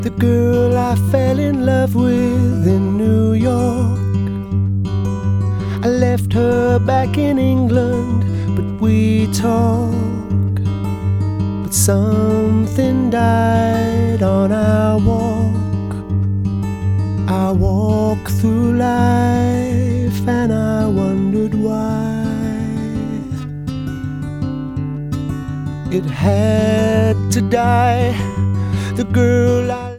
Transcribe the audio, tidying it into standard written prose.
The girl I fell in love with in New York, I left her back in England, but we talk. But something died on our walk. I walk through life and I wondered why. It had to die. The girl I